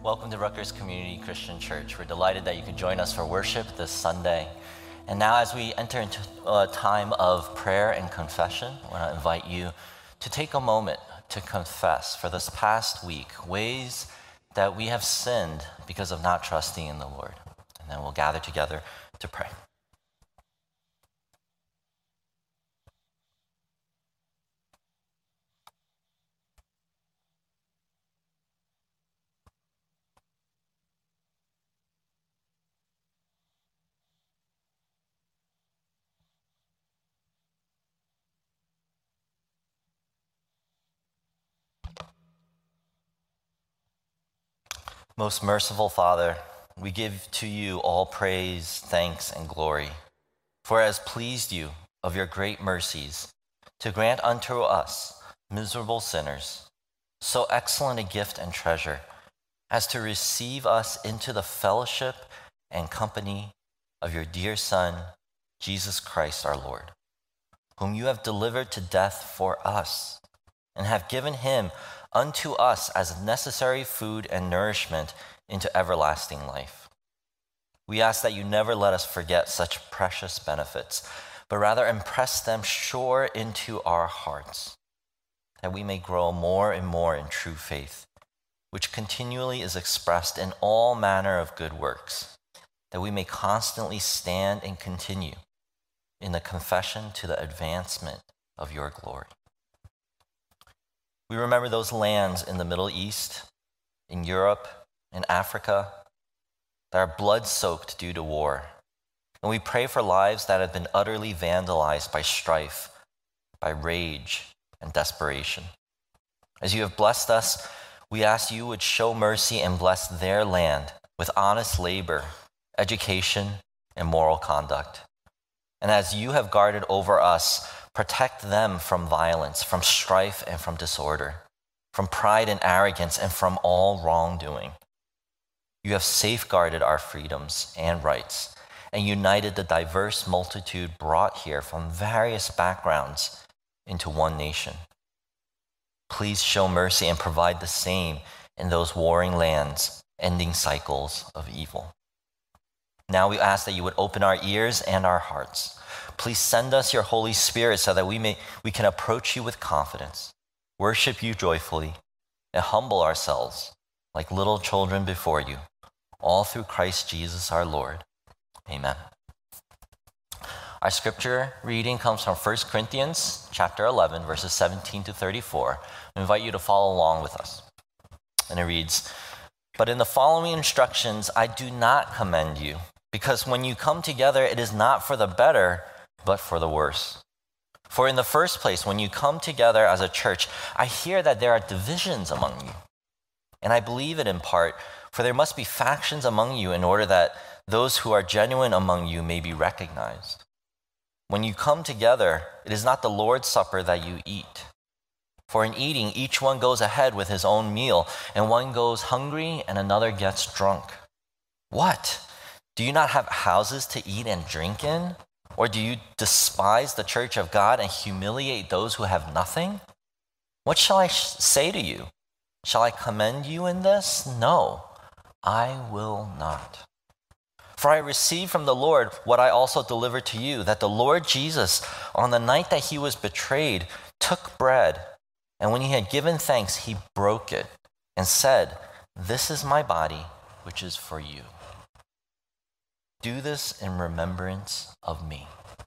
Welcome to Rutgers Community Christian Church. We're delighted that you can join us for worship this Sunday. And now as we enter into a time of prayer and confession, I want to invite you to take a moment to confess for this past week ways that we have sinned because of not trusting in the Lord. And then we'll gather together to pray. Most merciful Father, we give to you all praise, thanks, and glory, for it has pleased you of your great mercies to grant unto us, miserable sinners, so excellent a gift and treasure as to receive us into the fellowship and company of your dear Son, Jesus Christ our Lord, whom you have delivered to death for us, and have given him unto us as necessary food and nourishment into everlasting life. We ask that you never let us forget such precious benefits, but rather impress them sure into our hearts, that we may grow more and more in true faith, which continually is expressed in all manner of good works, that we may constantly stand and continue in the confession to the advancement of your glory. We remember those lands in the Middle East, in Europe, in Africa, that are blood-soaked due to war. And we pray for lives that have been utterly vandalized by strife, by rage, and desperation. As you have blessed us, we ask you would show mercy and bless their land with honest labor, education, and moral conduct. And as you have guarded over us, protect them from violence, from strife, and from disorder, from pride and arrogance, and from all wrongdoing. You have safeguarded our freedoms and rights, and united the diverse multitude brought here from various backgrounds into one nation. Please show mercy and provide the same in those warring lands, ending cycles of evil. Now we ask that you would open our ears and our hearts. Please send us your Holy Spirit so that we can approach you with confidence, worship you joyfully, and humble ourselves like little children before you, all through Christ Jesus our Lord. Amen. Our scripture reading comes from 1 Corinthians chapter 11, verses 17 to 34. I invite you to follow along with us. And it reads, "But in the following instructions I do not commend you, because when you come together it is not for the better, but for the worse. For in the first place, when you come together as a church, I hear that there are divisions among you. And I believe it in part, for there must be factions among you in order that those who are genuine among you may be recognized. When you come together, it is not the Lord's Supper that you eat. For in eating, each one goes ahead with his own meal, and one goes hungry and another gets drunk. What? Do you not have houses to eat and drink in? Or do you despise the church of God and humiliate those who have nothing? What shall I say to you? Shall I commend you in this? No, I will not. For I received from the Lord what I also delivered to you, that the Lord Jesus, on the night that he was betrayed, took bread, and when he had given thanks, he broke it and said, 'This is my body, which is for you. Do this in remembrance of me.'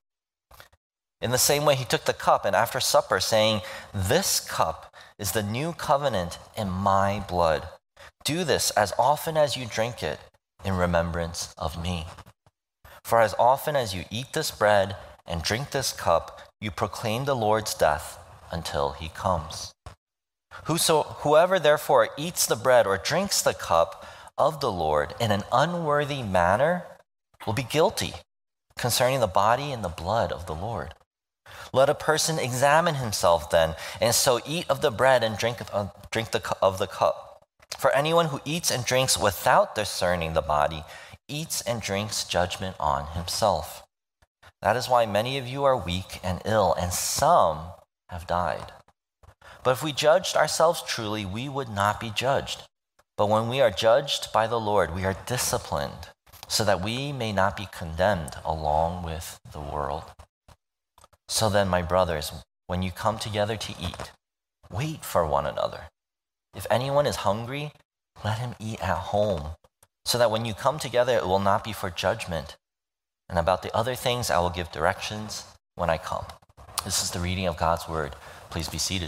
In the same way, he took the cup, and after supper, saying, 'This cup is the new covenant in my blood. Do this as often as you drink it in remembrance of me. For as often as you eat this bread and drink this cup, you proclaim the Lord's death until he comes. Whoever therefore eats the bread or drinks the cup of the Lord in an unworthy manner will be guilty concerning the body and the blood of the Lord. Let a person examine himself then, and so eat of the bread and drink of the cup. For anyone who eats and drinks without discerning the body eats and drinks judgment on himself. That is why many of you are weak and ill, and some have died. But if we judged ourselves truly, we would not be judged. But when we are judged by the Lord, we are disciplined so that we may not be condemned along with the world. So then, my brothers, when you come together to eat, wait for one another. If anyone is hungry, let him eat at home, so that when you come together, it will not be for judgment. And about the other things, I will give directions when I come. This is the reading of God's word. Please be seated.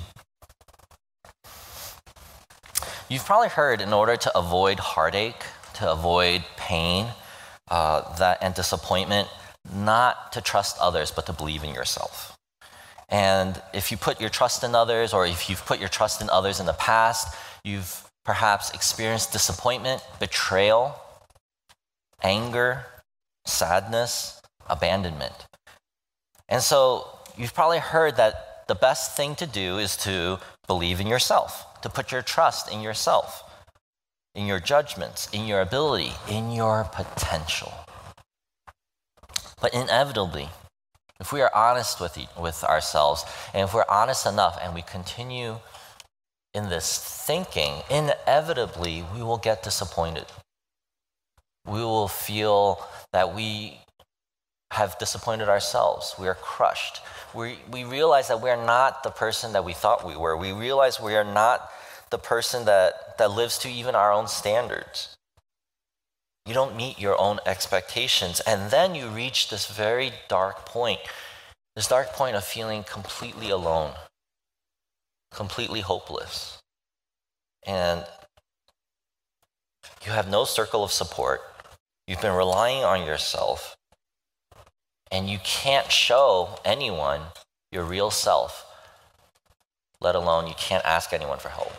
You've probably heard, in order to avoid heartache, to avoid pain, and disappointment, not to trust others, but to believe in yourself. And if you put your trust in others, or if you've put your trust in others in the past, you've perhaps experienced disappointment, betrayal, anger, sadness, abandonment. And so you've probably heard that the best thing to do is to believe in yourself, to put your trust in yourself, in your judgments, in your ability, in your potential. But inevitably, if we are honest with ourselves, and if we're honest enough and we continue in this thinking, inevitably we will get disappointed. We will feel that we have disappointed ourselves. We are crushed. We realize that we're not the person that we thought we were. We realize we are not the person that lives to even our own standards. You don't meet your own expectations. And then you reach this very dark point of feeling completely alone, completely hopeless. And you have no circle of support. You've been relying on yourself, and you can't show anyone your real self, let alone you can't ask anyone for help.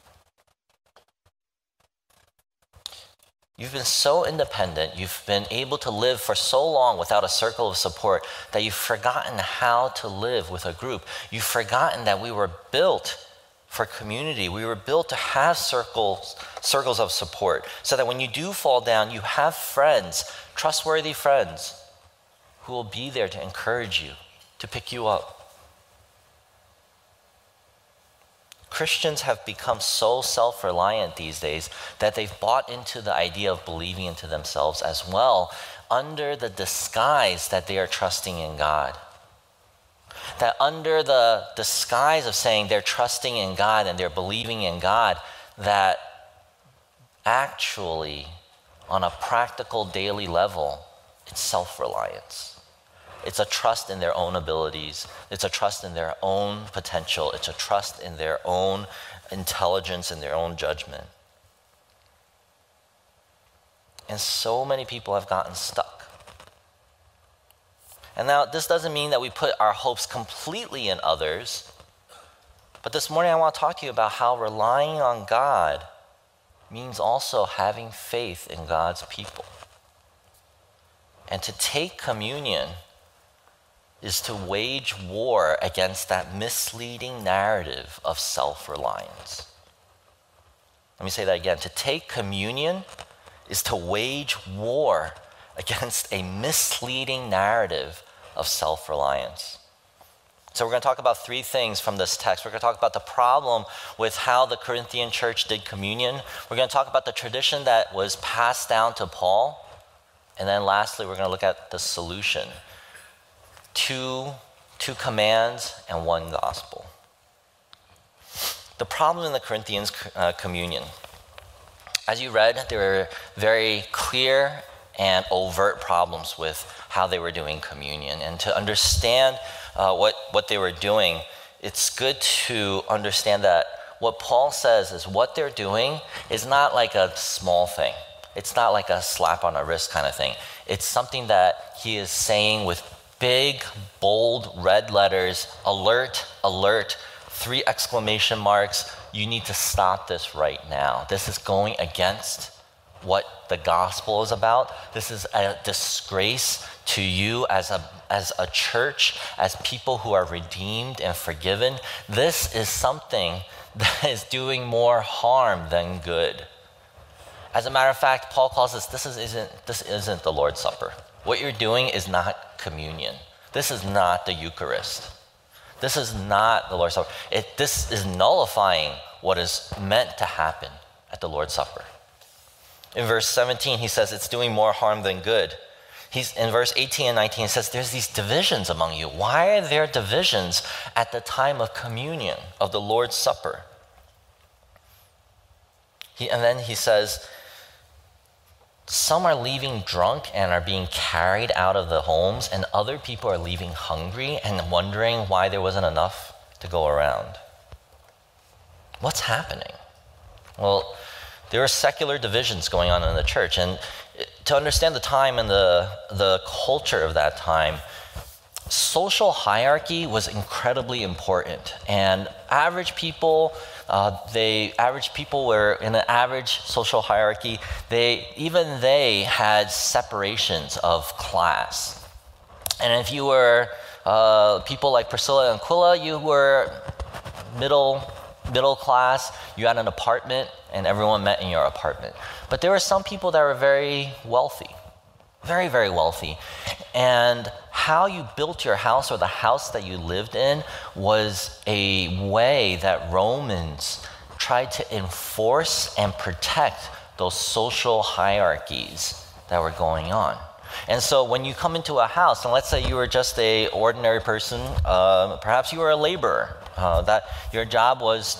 You've been so independent, you've been able to live for so long without a circle of support that you've forgotten how to live with a group. You've forgotten that we were built for community. We were built to have circles of support, so that when you do fall down, you have friends, trustworthy friends, who will be there to encourage you, to pick you up. Christians have become so self-reliant these days that they've bought into the idea of believing into themselves as well, under the disguise that they are trusting in God. That under the disguise of saying they're trusting in God and they're believing in God, that actually, on a practical daily level, it's self-reliance. It's a trust in their own abilities. It's a trust in their own potential. It's a trust in their own intelligence and their own judgment. And so many people have gotten stuck. And now, this doesn't mean that we put our hopes completely in others. But this morning I want to talk to you about how relying on God means also having faith in God's people. And to take communion is to wage war against that misleading narrative of self-reliance. Let me say that again. To take communion is to wage war against a misleading narrative of self-reliance. So we're going to talk about three things from this text. We're going to talk about the problem with how the Corinthian church did communion. We're going to talk about the tradition that was passed down to Paul. And then lastly, we're going to look at the solution. Two commands and one gospel. The problem in the Corinthians' communion. As you read, there were very clear and overt problems with how they were doing communion. And to understand what they were doing, it's good to understand that what Paul says is what they're doing is not like a small thing. It's not like a slap on the wrist kind of thing. It's something that he is saying with big, bold, red letters, alert, alert, 3 exclamation marks. You need to stop this right now. This is going against what the gospel is about. This is a disgrace to you as a church, as people who are redeemed and forgiven. This is something that is doing more harm than good. As a matter of fact, Paul calls this isn't the Lord's Supper. What you're doing is not communion. This is not the Eucharist. This is not the Lord's Supper. This is nullifying what is meant to happen at the Lord's Supper. In verse 17, he says it's doing more harm than good. In verse 18 and 19, he says there's these divisions among you. Why are there divisions at the time of communion, of the Lord's Supper? And then he says, some are leaving drunk and are being carried out of the homes, and other people are leaving hungry and wondering why there wasn't enough to go around. What's happening? Well, there are secular divisions going on in the church, and to understand the time and the culture of that time, social hierarchy was incredibly important. And average people were in an average social hierarchy. They had separations of class. And if you were people like Priscilla and Aquila, you were middle class. You had an apartment, and everyone met in your apartment. But there were some people that were very wealthy, very, very wealthy. And how you built your house, or the house that you lived in, was a way that Romans tried to enforce and protect those social hierarchies that were going on. And so when you come into a house, and let's say you were just an ordinary person, perhaps you were a laborer, that your job was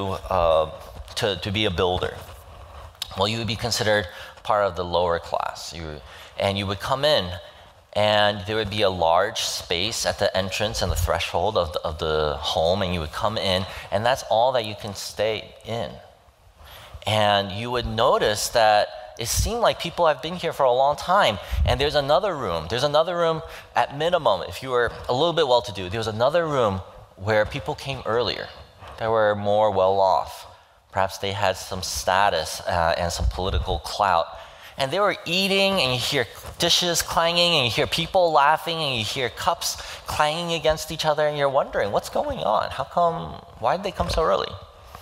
to be a builder. Well, you would be considered part of the lower class. And you would come in, and there would be a large space at the entrance and the threshold of the home, and you would come in, and that's all that you can stay in. And you would notice that it seemed like people have been here for a long time, and there's another room at minimum. If you were a little bit well-to-do, there was another room where people came earlier, that were more well-off. Perhaps they had some status and some political clout. And they were eating, and you hear dishes clanging, and you hear people laughing, and you hear cups clanging against each other, and you're wondering, what's going on? Why did they come so early?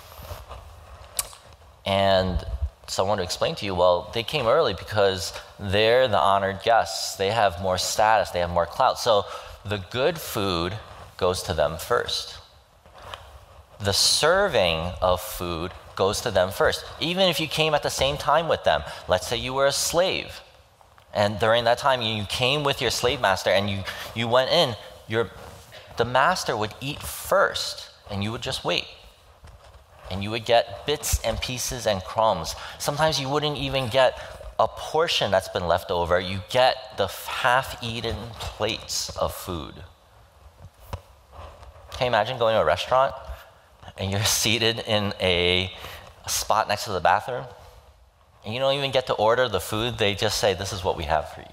And someone to explain to you, well, they came early because they're the honored guests. They have more status, they have more clout. So the good food goes to them first. The serving of food goes to them first. Even if you came at the same time with them, let's say you were a slave, and during that time you came with your slave master, and you went in, the master would eat first, and you would just wait. And you would get bits and pieces and crumbs. Sometimes you wouldn't even get a portion that's been left over. You get the half-eaten plates of food. Can you imagine going to a restaurant and you're seated in a spot next to the bathroom, and you don't even get to order the food? They just say, this is what we have for you.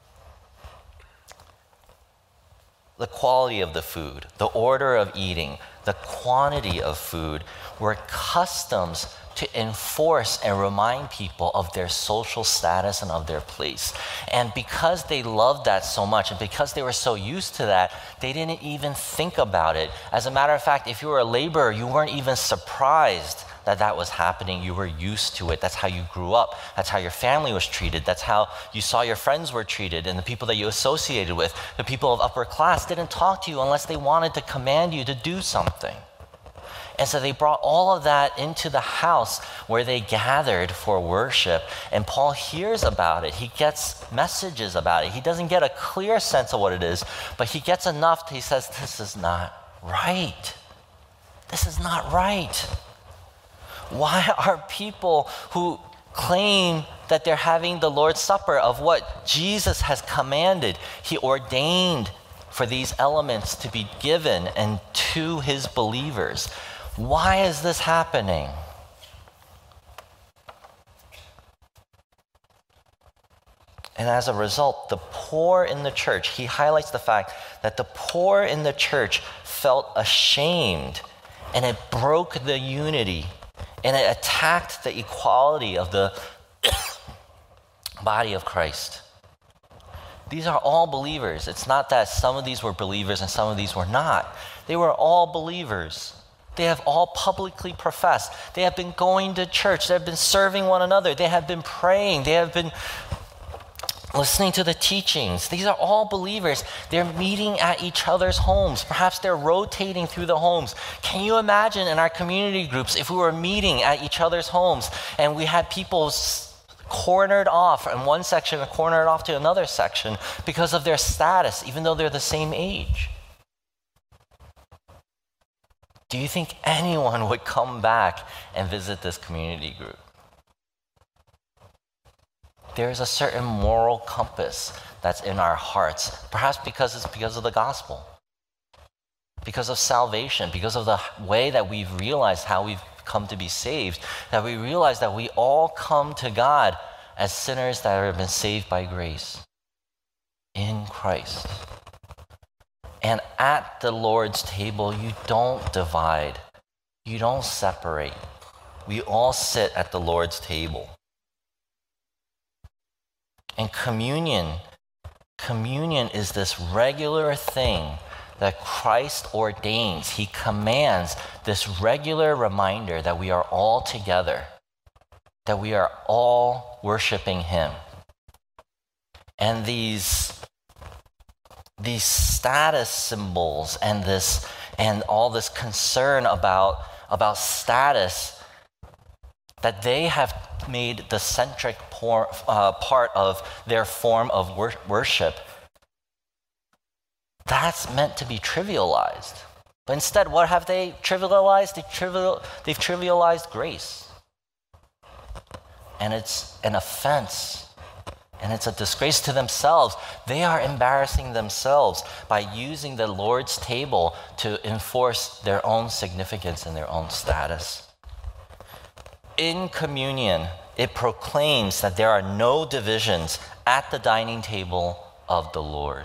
The quality of the food, the order of eating, the quantity of food were customs to enforce and remind people of their social status and of their place. And because they loved that so much, and because they were so used to that, they didn't even think about it. As a matter of fact, if you were a laborer, you weren't even surprised that was happening. You were used to it. That's how you grew up. That's how your family was treated. That's how you saw your friends were treated, and the people that you associated with. The people of upper class didn't talk to you unless they wanted to command you to do something. And so they brought all of that into the house where they gathered for worship. And Paul hears about it. He gets messages about it. He doesn't get a clear sense of what it is, but he gets enough. He says, this is not right. This is not right. Why are people who claim that they're having the Lord's Supper of what Jesus has commanded, he ordained for these elements to be given and to his believers? Why is this happening? And as a result, the poor in the church, he highlights the fact that the poor in the church felt ashamed, and it broke the unity, and it attacked the equality of the body of Christ. These are all believers. It's not that some of these were believers and some of these were not. They were all believers. They have all publicly professed. They have been going to church. They have been serving one another. They have been praying. They have been listening to the teachings. These are all believers. They're meeting at each other's homes. Perhaps they're rotating through the homes. Can you imagine in our community groups if we were meeting at each other's homes and we had people cornered off in one section and cornered off to another section because of their status, even though they're the same age? Do you think anyone would come back and visit this community group? There's a certain moral compass that's in our hearts, perhaps because it's because of the gospel, because of salvation, because of the way that we've realized how we've come to be saved, that we realize that we all come to God as sinners that have been saved by grace in Christ. And at the Lord's table, you don't divide, you don't separate. We all sit at the Lord's table. And communion is this regular thing that Christ ordains. He commands this regular reminder that we are all together, that we are all worshiping Him. And these status symbols and all this concern about status, that they have made the centric part of their form of worship, that's meant to be trivialized. But instead, what have they trivialized? They've trivialized grace. And it's an offense. And it's a disgrace to themselves. They are embarrassing themselves by using the Lord's table to enforce their own significance and their own status. In communion, it proclaims that there are no divisions at the dining table of the Lord.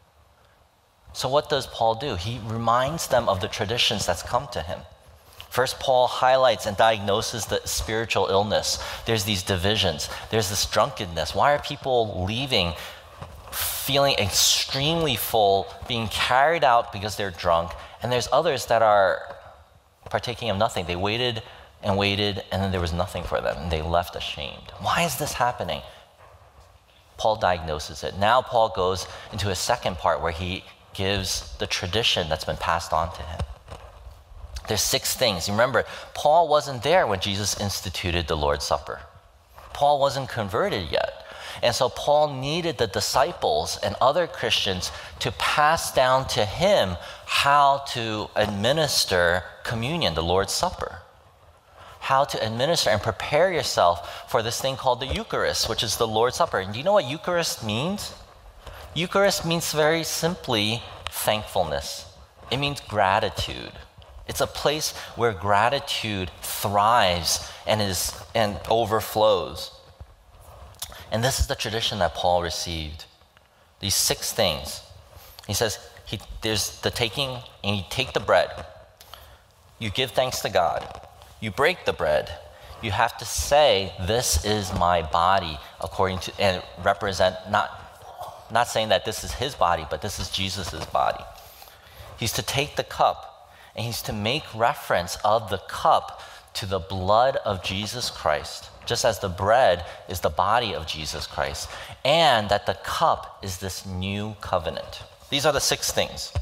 So what does Paul do? He reminds them of the traditions that's come to him. First, Paul highlights and diagnoses the spiritual illness. There's these divisions. There's this drunkenness. Why are people leaving feeling extremely full, being carried out because they're drunk? And there's others that are partaking of nothing. They waited, and then there was nothing for them, and they left ashamed. Why is this happening? Paul diagnoses it. Now Paul goes into a second part where he gives the tradition that's been passed on to him. There's 6 things. Remember, Paul wasn't there when Jesus instituted the Lord's Supper. Paul wasn't converted yet. And so Paul needed the disciples and other Christians to pass down to him how to administer communion, the Lord's Supper. How to administer and prepare yourself for this thing called the Eucharist, which is the Lord's Supper. And do you know what Eucharist means? Eucharist means very simply thankfulness. It means gratitude. It's a place where gratitude thrives and overflows. And this is the tradition that Paul received. These 6 things. He says, there's the taking, and you take the bread. You give thanks to God. You break the bread. You have to say, this is my body, according to, and represent, not saying that this is his body, but this is Jesus' body. He's to take the cup, and he's to make reference of the cup to the blood of Jesus Christ, just as the bread is the body of Jesus Christ, and that the cup is this new covenant. These are the 6 things.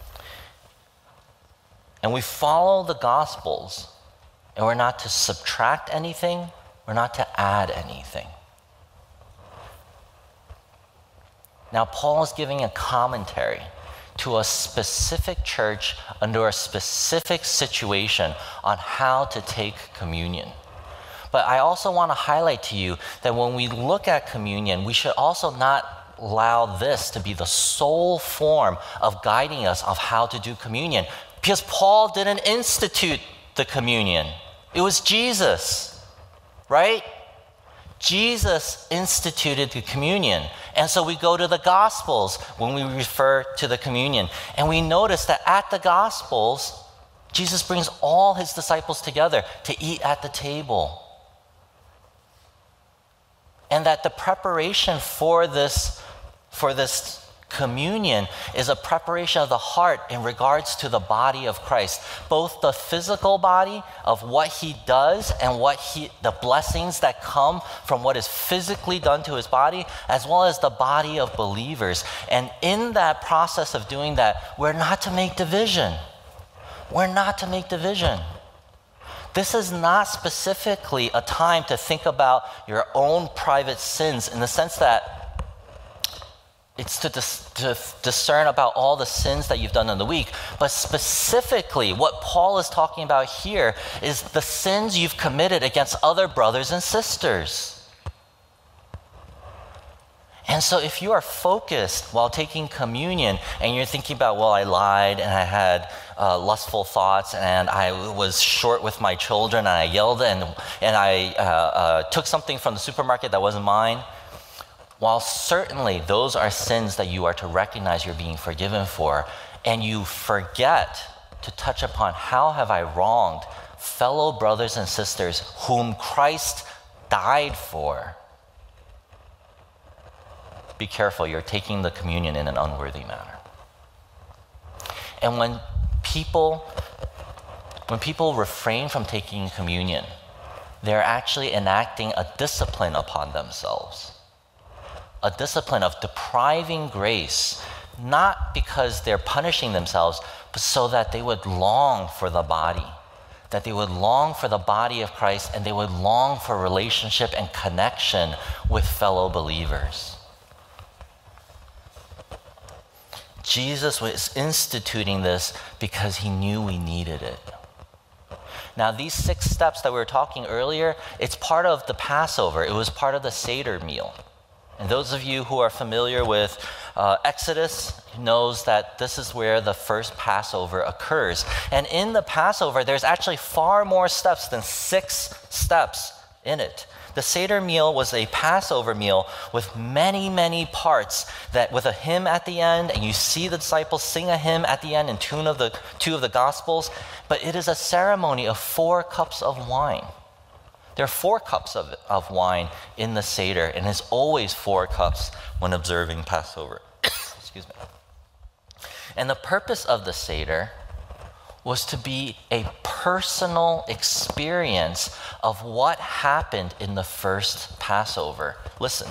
And we follow the Gospels, and we're not to subtract anything, we're not to add anything. Now, Paul is giving a commentary to a specific church under a specific situation on how to take communion. But I also want to highlight to you that when we look at communion, we should also not allow this to be the sole form of guiding us of how to do communion, because Paul didn't institute the communion. It was Jesus, right? Jesus instituted the communion. And so we go to the Gospels when we refer to the communion. And we notice that at the Gospels, Jesus brings all his disciples together to eat at the table. And that the preparation for this communion is a preparation of the heart in regards to the body of Christ, both the physical body of what he does and the blessings that come from what is physically done to his body, as well as the body of believers. And in that process of doing that, we're not to make division. We're not to make division. This is not specifically a time to think about your own private sins in the sense that it's to discern about all the sins that you've done in the week. But specifically, what Paul is talking about here is the sins you've committed against other brothers and sisters. And so if you are focused while taking communion and you're thinking about, well, I lied and I had lustful thoughts and I was short with my children and I yelled and I took something from the supermarket that wasn't mine, while certainly those are sins that you are to recognize you're being forgiven for, and you forget to touch upon how have I wronged fellow brothers and sisters whom Christ died for, be careful, you're taking the communion in an unworthy manner. And when people refrain from taking communion, they're actually enacting a discipline upon themselves. A discipline of depriving grace, not because they're punishing themselves, but so that they would long for the body. That they would long for the body of Christ and they would long for relationship and connection with fellow believers. Jesus was instituting this because he knew we needed it. Now, these 6 steps that we were talking earlier, it's part of the Passover. It was part of the Seder meal. And those of you who are familiar with Exodus knows that this is where the first Passover occurs. And in the Passover, there's actually far more steps than 6 steps in it. The Seder meal was a Passover meal with many, many parts, that with a hymn at the end, and you see the disciples sing a hymn at the end in two of the Gospels, but it is a ceremony of 4 cups of wine. There are 4 cups of wine in the Seder, and it's always 4 cups when observing Passover. Excuse me. And the purpose of the Seder was to be a personal experience of what happened in the first Passover. Listen,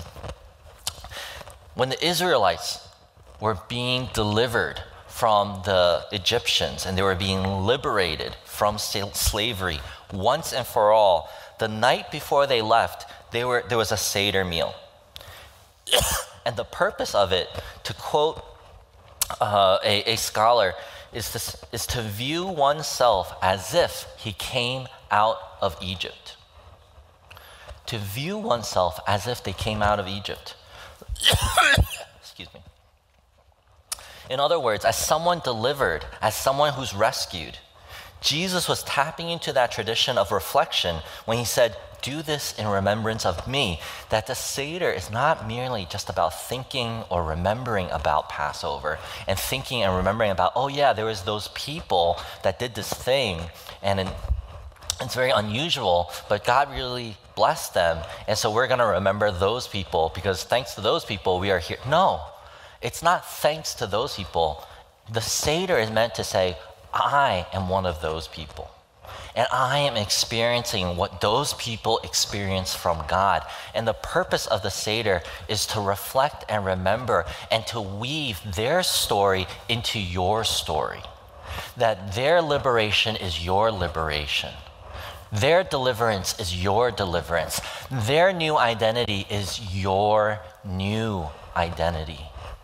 when the Israelites were being delivered from the Egyptians and they were being liberated from slavery once and for all, the night before they left, there was a Seder meal. And the purpose of it, to quote a scholar, is to view oneself as if he came out of Egypt. To view oneself as if they came out of Egypt. Excuse me. In other words, as someone delivered, as someone who's rescued, Jesus was tapping into that tradition of reflection when he said, "Do this in remembrance of me." That the Seder is not merely just about thinking or remembering about Passover and thinking and remembering about, oh yeah, there was those people that did this thing and it's very unusual, but God really blessed them, and so we're going to remember those people because thanks to those people we are here. No, it's not thanks to those people. The Seder is meant to say, I am one of those people. And I am experiencing what those people experience from God. And the purpose of the Seder is to reflect and remember and to weave their story into your story. That their liberation is your liberation. Their deliverance is your deliverance. Their new identity is your new identity.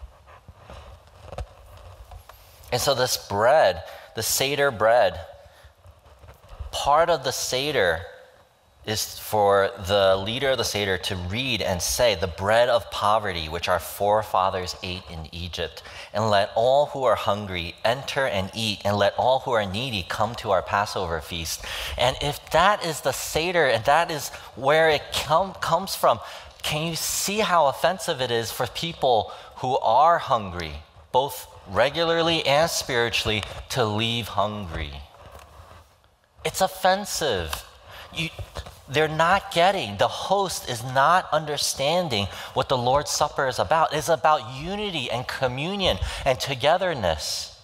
And so this bread, the Seder bread, part of the Seder is for the leader of the Seder to read and say, "The bread of poverty which our forefathers ate in Egypt, and let all who are hungry enter and eat, and let all who are needy come to our Passover feast." And if that is the Seder and that is where it comes from, can you see how offensive it is for people who are hungry, both regularly and spiritually, to leave hungry? It's offensive. they're not getting, the host is not understanding what the Lord's Supper is about. It's about unity and communion and togetherness.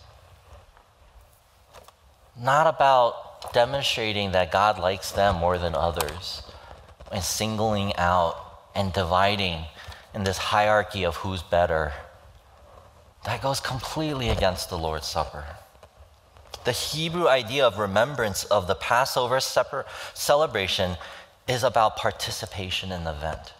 Not about demonstrating that God likes them more than others and singling out and dividing in this hierarchy of who's better. That goes completely against the Lord's Supper. The Hebrew idea of remembrance of the Passover celebration is about participation in the event.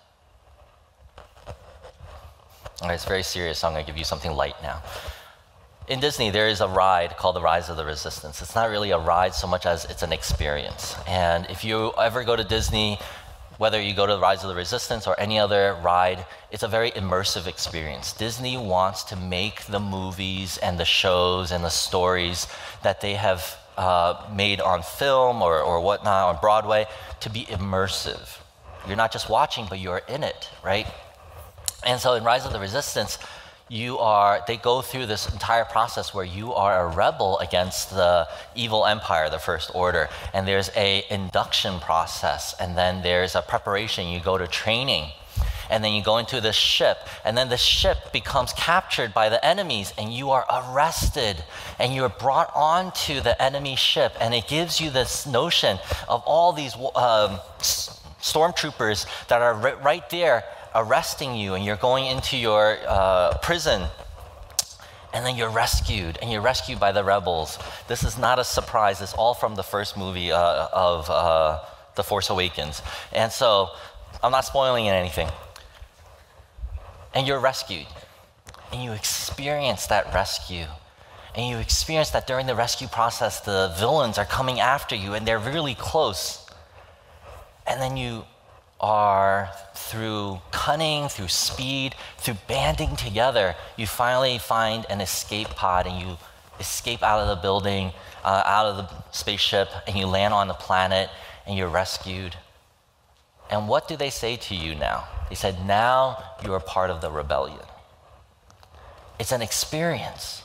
All right, it's very serious, so I'm going to give you something light now. In Disney, there is a ride called the Rise of the Resistance. It's not really a ride so much as it's an experience. And if you ever go to Disney, whether you go to the Rise of the Resistance or any other ride, it's a very immersive experience. Disney wants to make the movies and the shows and the stories that they have made on film or whatnot on Broadway to be immersive. You're not just watching, but you're in it, right? And so in Rise of the Resistance, they go through this entire process where you are a rebel against the evil empire, the First Order. And there's a induction process, and then there's a preparation. You go to training, and then you go into the ship, and then the ship becomes captured by the enemies, and you are arrested, and you're brought onto the enemy ship, and it gives you this notion of all these stormtroopers that are right there arresting you, and you're going into your prison, and then you're rescued, and you're rescued by the rebels. This is not a surprise. It's all from the first movie of The Force Awakens. And so I'm not spoiling anything. And you're rescued, and you experience that rescue. And you experience that during the rescue process, the villains are coming after you, and they're really close. And then you are, through cunning, through speed, through banding together, you finally find an escape pod, and you escape out of the building, out of the spaceship, and you land on the planet, and you're rescued. And what do they say to you now? They said, now you are part of the rebellion. It's an experience.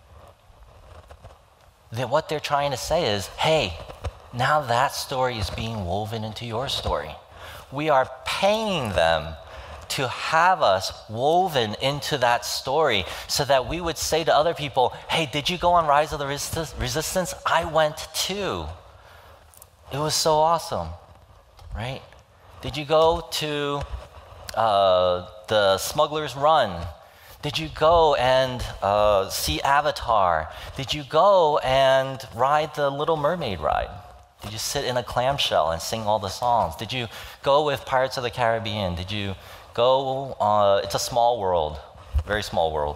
What they're trying to say is, hey, now that story is being woven into your story. We are paying them to have us woven into that story so that we would say to other people, hey, did you go on Rise of the Resistance? I went too. It was so awesome, right? Did you go to the Smuggler's Run? Did you go and see Avatar? Did you go and ride the Little Mermaid ride? Did you sit in a clamshell and sing all the songs? Did you go with Pirates of the Caribbean? Did you go, it's a small world, very small world.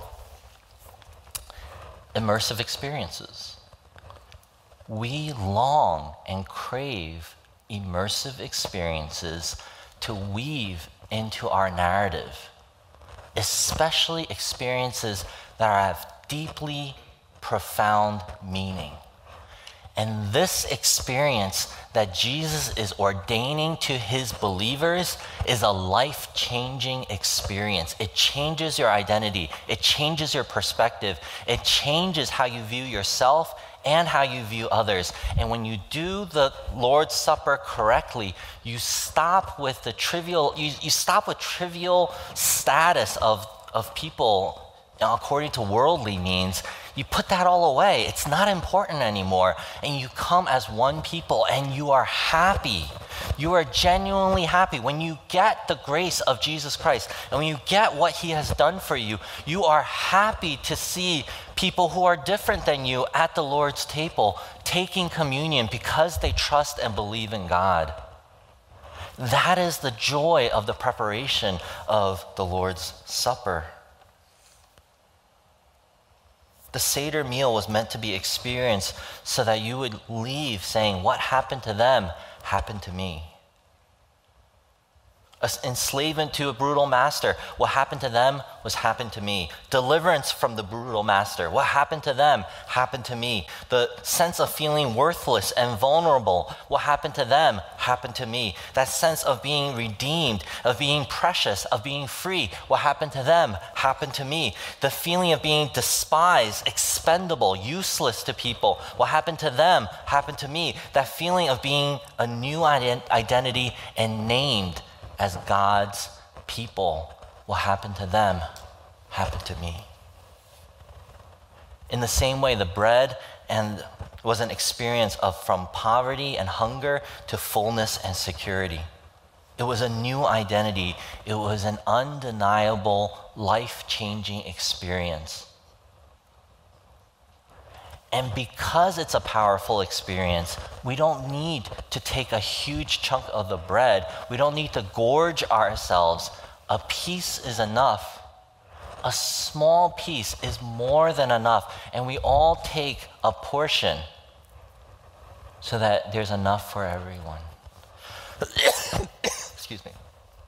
Immersive experiences. We long and crave immersive experiences to weave into our narrative, especially experiences that have deeply profound meaning. And this experience that Jesus is ordaining to his believers is a life-changing experience. It changes your identity. It changes your perspective. It changes how you view yourself and how you view others. And when you do the Lord's Supper correctly, you stop with the trivial, you stop with trivial status of people according to worldly means. You put that all away. It's not important anymore. And you come as one people, and you are happy. You are genuinely happy. When you get the grace of Jesus Christ, and when you get what he has done for you, you are happy to see people who are different than you at the Lord's table taking communion because they trust and believe in God. That is the joy of the preparation of the Lord's Supper. The Seder meal was meant to be experienced so that you would leave saying, what happened to them happened to me. enslavement to a brutal master. What happened to them was happened to me. Deliverance from the brutal master. What happened to them happened to me. The sense of feeling worthless and vulnerable. What happened to them happened to me. That sense of being redeemed, of being precious, of being free. What happened to them happened to me. The feeling of being despised, expendable, useless to people. What happened to them happened to me. That feeling of being a new identity and named as God's people. What happened to them happened to me. In the same way, the bread was an experience of from poverty and hunger to fullness and security. It was a new identity. It was an undeniable, life-changing experience. And because it's a powerful experience, we don't need to take a huge chunk of the bread. We don't need to gorge ourselves. A piece is enough. A small piece is more than enough. And we all take a portion so that there's enough for everyone. Excuse me.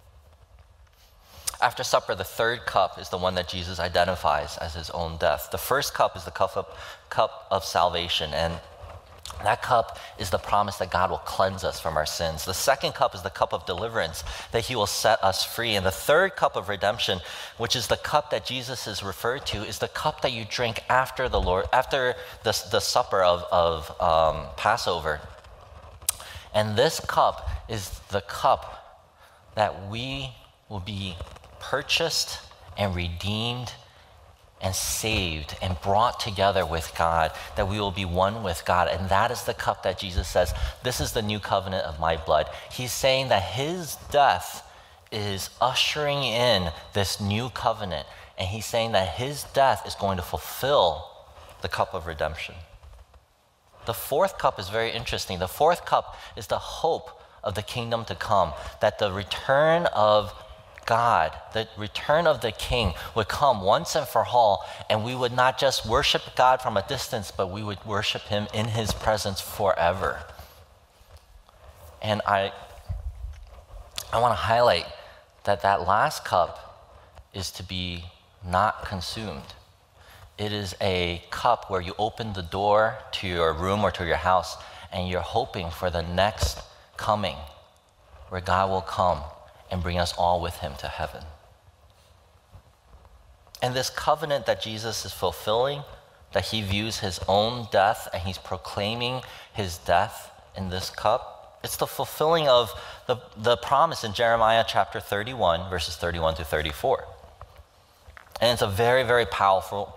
After supper, the third cup is the one that Jesus identifies as his own death. The first cup is the cup of salvation, and that cup is the promise that God will cleanse us from our sins. The second cup is the cup of deliverance, that he will set us free. And the third cup of redemption, which is the cup that Jesus is referred to, is the cup that you drink after the supper of Passover. And this cup is the cup that we will be purchased and redeemed and saved and brought together with God, that we will be one with God. And that is the cup that Jesus says, this is the new covenant of my blood. He's saying that his death is ushering in this new covenant. And he's saying that his death is going to fulfill the cup of redemption. The fourth cup is very interesting. The fourth cup is the hope of the kingdom to come, that the return of God, the return of the King would come once and for all, and we would not just worship God from a distance, but we would worship him in his presence forever. And I want to highlight that last cup is to be not consumed. It is a cup where you open the door to your room or to your house, and you're hoping for the next coming, where God will come and bring us all with him to heaven. And this covenant that Jesus is fulfilling, that he views his own death and he's proclaiming his death in this cup, it's the fulfilling of the promise in Jeremiah chapter 31, verses 31 to 34. And it's a very, very powerful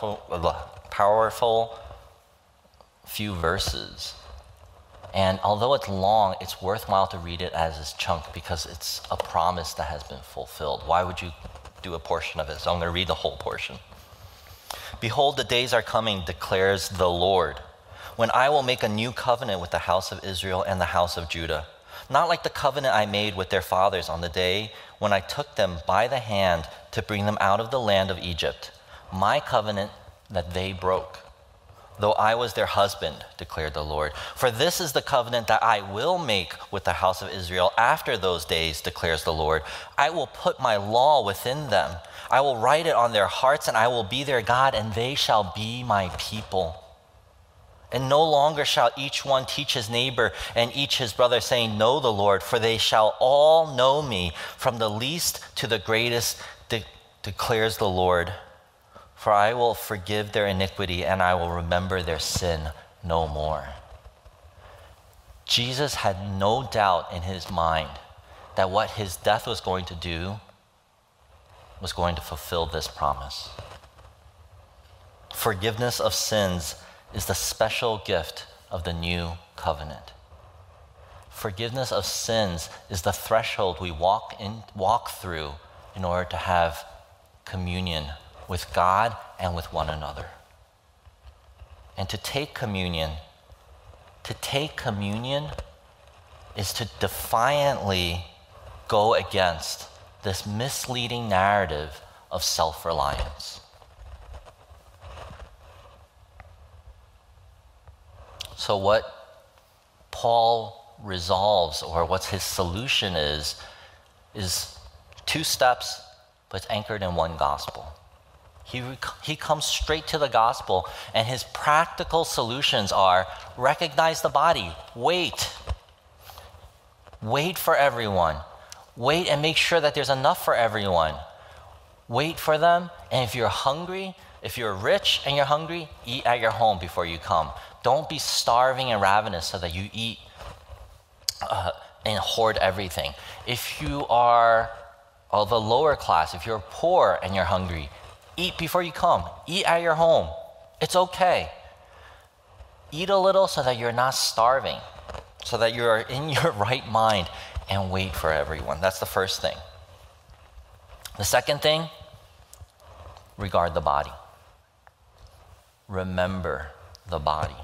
few verses. And although it's long, it's worthwhile to read it as a chunk because it's a promise that has been fulfilled. Why would you do a portion of it? So I'm going to read the whole portion. Behold, the days are coming, declares the Lord, when I will make a new covenant with the house of Israel and the house of Judah. Not like the covenant I made with their fathers on the day when I took them by the hand to bring them out of the land of Egypt, my covenant that they broke. Though I was their husband, declared the Lord. For this is the covenant that I will make with the house of Israel after those days, declares the Lord. I will put my law within them. I will write it on their hearts, and I will be their God, and they shall be my people. And no longer shall each one teach his neighbor and each his brother, saying, know the Lord, for they shall all know me, from the least to the greatest, declares the Lord. For I will forgive their iniquity, and I will remember their sin no more. Jesus had no doubt in his mind that what his death was going to do was going to fulfill this promise. Forgiveness of sins is the special gift of the new covenant. Forgiveness of sins is the threshold we walk through in order to have communion with God and with one another. And to take communion is to defiantly go against this misleading narrative of self-reliance. So what Paul resolves, or what his solution is is 2 steps, but it's anchored in one gospel. He comes straight to the gospel, and his practical solutions are recognize the body, wait for everyone, wait and make sure that there's enough for everyone. Wait for them, and if you're hungry, if you're rich and you're hungry, eat at your home before you come. Don't be starving and ravenous so that you eat and hoard everything. If you are of a lower class, if you're poor and you're hungry, eat before you come. Eat at your home. It's okay. Eat a little so that you're not starving, so that you're in your right mind, and wait for everyone. That's the first thing. The second thing, regard the body. Remember the body.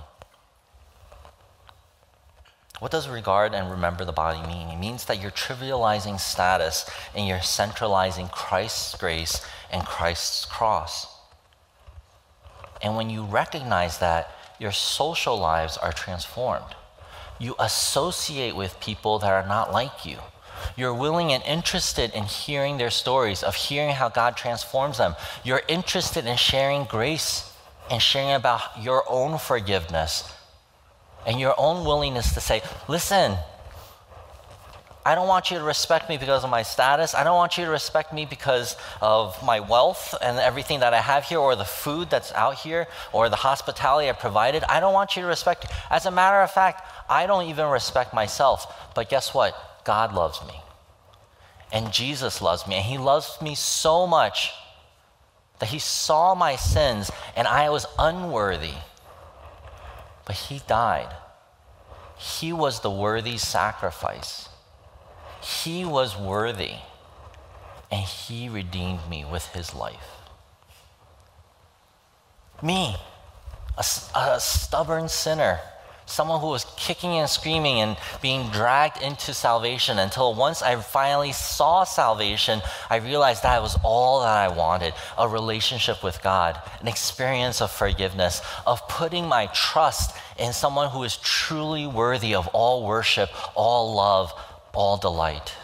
What does regard and remember the body mean? It means that you're trivializing status and you're centralizing Christ's grace and Christ's cross. And when you recognize that, your social lives are transformed. You associate with people that are not like you. You're willing and interested in hearing their stories, of hearing how God transforms them. You're interested in sharing grace and sharing about your own forgiveness and your own willingness to say, listen, I don't want you to respect me because of my status. I don't want you to respect me because of my wealth and everything that I have here, or the food that's out here, or the hospitality I provided. I don't want you to respect me. As a matter of fact, I don't even respect myself. But guess what? God loves me. And Jesus loves me. And he loves me so much that he saw my sins and I was unworthy. But he died. He was the worthy sacrifice. He was worthy. And he redeemed me with his life. Me, a stubborn sinner, someone who was kicking and screaming and being dragged into salvation, until once I finally saw salvation, I realized that was all that I wanted: a relationship with God, an experience of forgiveness, of putting my trust in someone who is truly worthy of all worship, all love, all delight.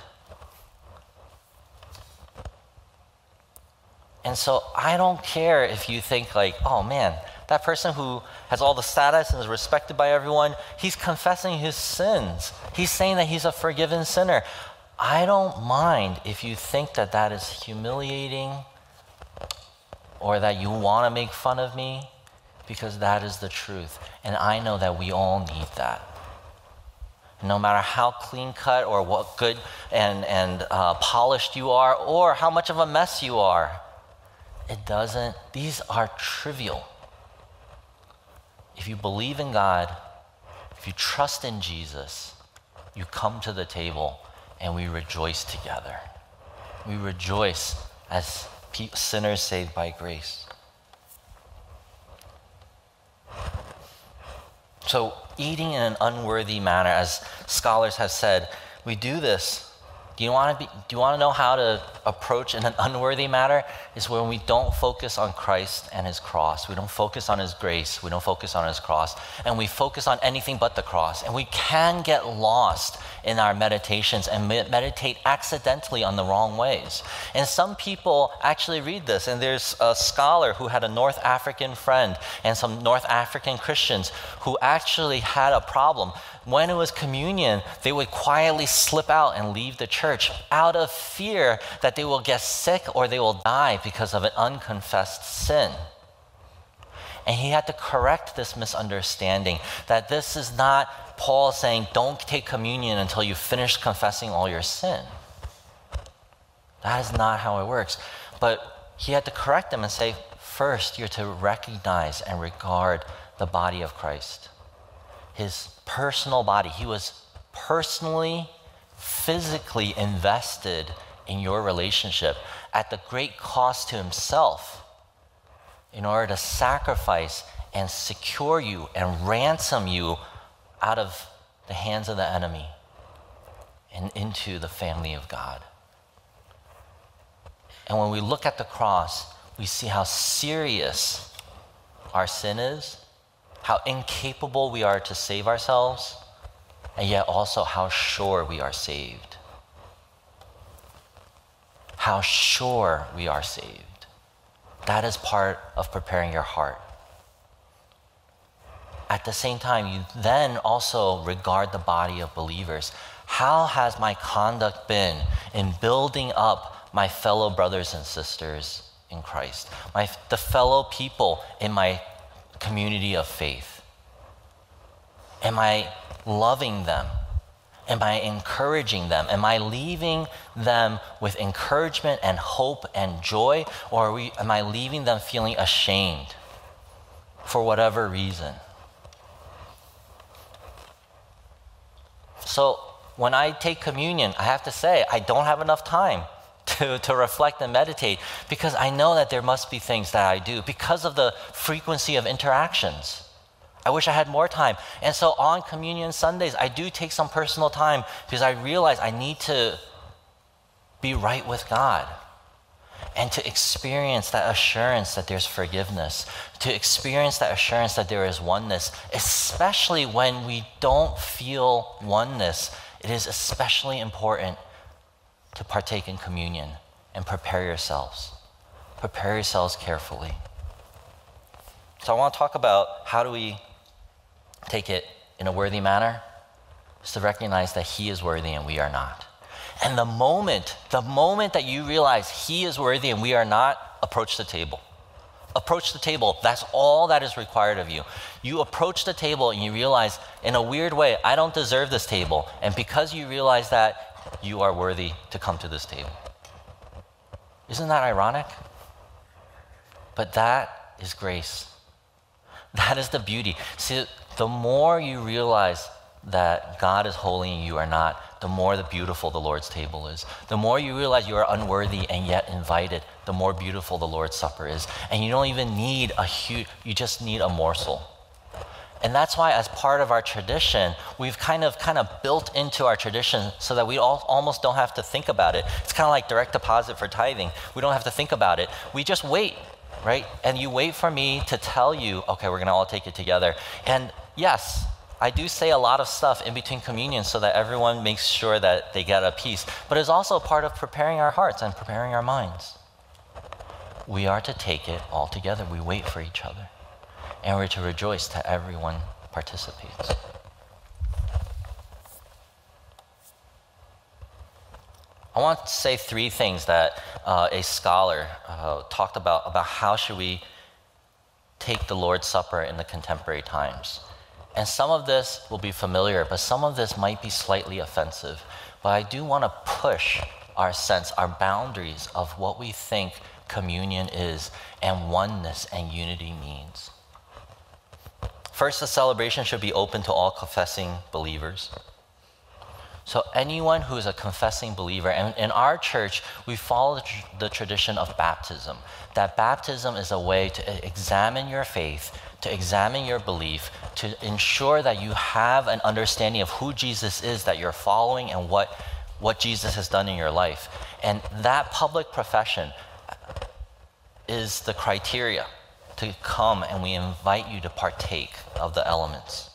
And so I don't care if you think like, oh man, that person who has all the status and is respected by everyone, he's confessing his sins. He's saying that he's a forgiven sinner. I don't mind if you think that that is humiliating or that you want to make fun of me, because that is the truth. And I know that we all need that. No matter how clean cut or what good and polished you are, or how much of a mess you are, these are trivial. If you believe in God, if you trust in Jesus, you come to the table and we rejoice together. We rejoice as sinners saved by grace. So eating in an unworthy manner, as scholars have said, we do this. Do you want to know how to approach in an unworthy manner? Is when we don't focus on Christ and his cross. We don't focus on his grace. We don't focus on his cross. And we focus on anything but the cross. And we can get lost in our meditations and meditate accidentally on the wrong ways. And some people actually read this. And there's a scholar who had a North African friend and some North African Christians who actually had a problem. When it was communion, they would quietly slip out and leave the church out of fear that they will get sick or they will die because of an unconfessed sin. And he had to correct this misunderstanding, that this is not Paul saying, don't take communion until you finish confessing all your sin. That is not how it works. But he had to correct them and say, first, you're to recognize and regard the body of Christ. His personal body. He was personally, physically invested in your relationship at the great cost to himself in order to sacrifice and secure you and ransom you out of the hands of the enemy and into the family of God. And when we look at the cross, we see how serious our sin is, how incapable we are to save ourselves, and yet also how sure we are saved. how sure we are saved. That is part of preparing your heart. At the same time, you then also regard the body of believers. How has my conduct been in building up my fellow brothers and sisters in Christ, the fellow people in my community of faith? Am I loving them? Am I encouraging them? Am I leaving them with encouragement and hope and joy? Or am I leaving them feeling ashamed for whatever reason? So when I take communion, I have to say, I don't have enough time to reflect and meditate, because I know that there must be things that I do because of the frequency of interactions. I wish I had more time. And so on communion Sundays, I do take some personal time because I realize I need to be right with God and to experience that assurance that there's forgiveness, to experience that assurance that there is oneness, especially when we don't feel oneness. It is especially important to partake in communion and prepare yourselves. Prepare yourselves carefully. So I want to talk about how do we take it in a worthy manner. Is to recognize that He is worthy and we are not. And the moment that you realize He is worthy and we are not, approach the table. Approach the table. That's all that is required of you. You approach the table and you realize, in a weird way, I don't deserve this table. And because you realize that, you are worthy to come to this table. Isn't that ironic? But that is grace. That is the beauty. See, the more you realize that God is holy and you are not, the more beautiful the Lord's table is. The more you realize you are unworthy and yet invited, the more beautiful the Lord's Supper is. And you don't even need you just need a morsel. And that's why, as part of our tradition, we've kind of built into our tradition so that we almost don't have to think about it. It's kind of like direct deposit for tithing. We don't have to think about it. We just wait, right? And you wait for me to tell you, okay, we're going to all take it together. And yes, I do say a lot of stuff in between communion so that everyone makes sure that they get a piece. But it's also part of preparing our hearts and preparing our minds. We are to take it all together. We wait for each other. And we're to rejoice that everyone participates. I want to say three things that a scholar talked about how should we take the Lord's Supper in the contemporary times. And some of this will be familiar, but some of this might be slightly offensive. But I do want to push our boundaries of what we think communion is and oneness and unity means. First, the celebration should be open to all confessing believers. So anyone who is a confessing believer, and in our church, we follow the tradition of baptism. That baptism is a way to examine your faith, to examine your belief, to ensure that you have an understanding of who Jesus is that you're following and what Jesus has done in your life. And that public profession is the criteria to come, and we invite you to partake of the elements.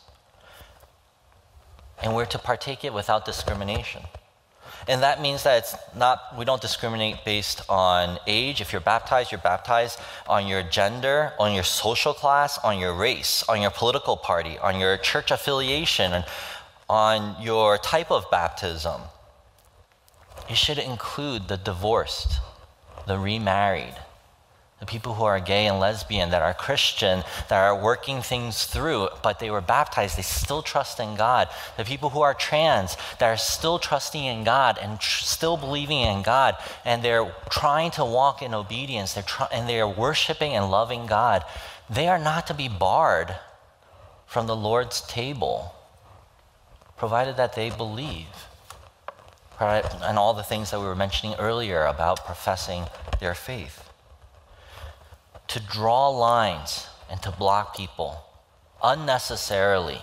And we're to partake it without discrimination. And that means that we don't discriminate based on age. If you're baptized on your gender, on your social class, on your race, on your political party, on your church affiliation, and on your type of baptism. It should include the divorced, the remarried, the people who are gay and lesbian, that are Christian, that are working things through, but they were baptized, they still trust in God. The people who are trans, that are still trusting in God and still believing in God, and they're trying to walk in obedience, and they're worshiping and loving God. They are not to be barred from the Lord's table, provided that they believe. And all the things that we were mentioning earlier about professing their faith. To draw lines and to block people unnecessarily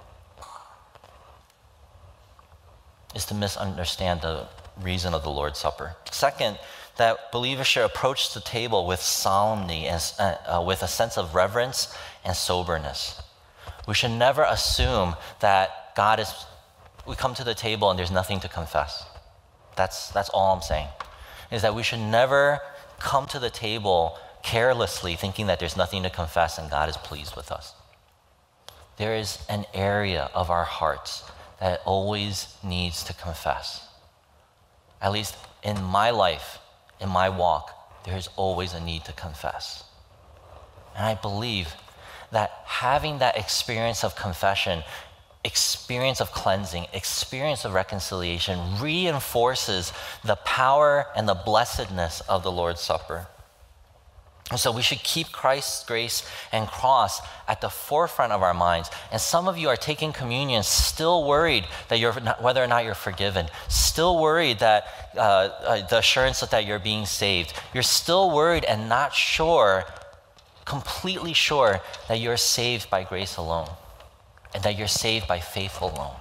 is to misunderstand the reason of the Lord's Supper. Second, that believers should approach the table with solemnity and with a sense of reverence and soberness. We should never assume that we come to the table and there's nothing to confess. That's all I'm saying. is that we should never come to the table carelessly thinking that there's nothing to confess and God is pleased with us. There is an area of our hearts that always needs to confess. At least in my life, in my walk, there is always a need to confess. And I believe that having that experience of confession, experience of cleansing, experience of reconciliation reinforces the power and the blessedness of the Lord's Supper. And so we should keep Christ's grace and cross at the forefront of our minds. And some of you are taking communion still worried that whether or not you're forgiven, still worried that the assurance that you're being saved. You're still worried and not sure, completely sure that you're saved by grace alone and that you're saved by faith alone.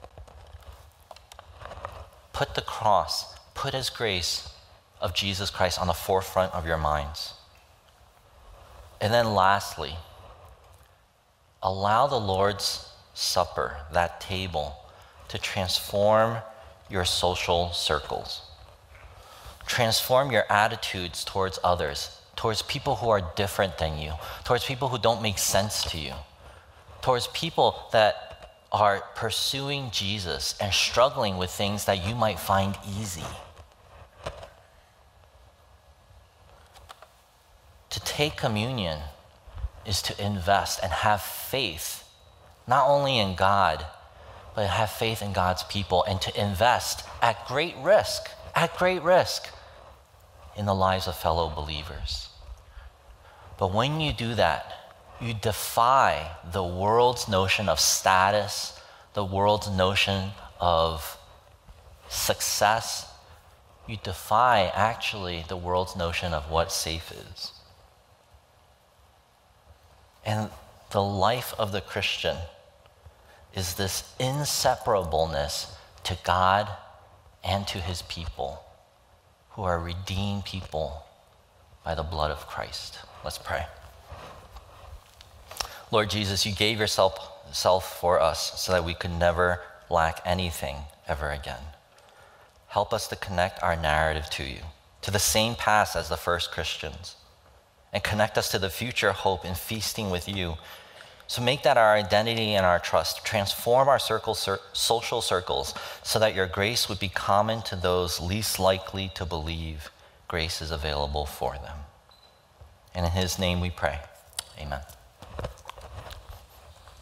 Put the cross, put His grace of Jesus Christ on the forefront of your minds. And then lastly, allow the Lord's Supper, that table, to transform your social circles. Transform your attitudes towards others, towards people who are different than you, towards people who don't make sense to you, towards people that are pursuing Jesus and struggling with things that you might find easy. To take communion is to invest and have faith, not only in God, but have faith in God's people and to invest at great risk in the lives of fellow believers. But when you do that, you defy the world's notion of status, the world's notion of success. You defy actually the world's notion of what safe is. And the life of the Christian is this inseparableness to God and to His people, who are redeemed people by the blood of Christ. Let's pray. Lord Jesus, you gave yourself for us so that we could never lack anything ever again. Help us to connect our narrative to you, to the same past as the first Christians, and connect us to the future hope in feasting with you. So make that our identity and our trust. Transform our social circles so that your grace would be common to those least likely to believe grace is available for them. And in His name we pray. Amen.